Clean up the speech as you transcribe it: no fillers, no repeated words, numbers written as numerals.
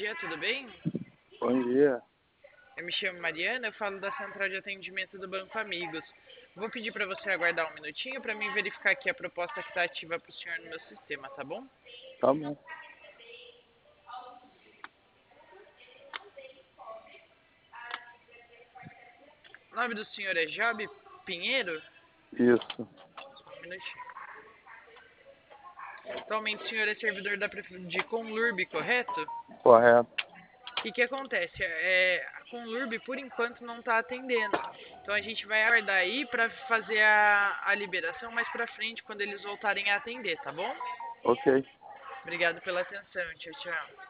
dia, tudo bem? Bom dia. Eu me chamo Mariana, eu falo da central de atendimento do Banco Amigos. Vou pedir para você aguardar um minutinho para mim verificar aqui a proposta que está ativa para o senhor no meu sistema, tá bom? Tá bom. O nome do senhor é Job Pinheiro? Isso. Só um minutinho. Atualmente o senhor é servidor de Conlurb, correto? Correto. O que acontece? A Conlurb, por enquanto, não está atendendo. Então a gente vai aguardar aí para fazer a liberação mais para frente, quando eles voltarem a atender, tá bom? Ok. Obrigado pela atenção. Tchau, tchau.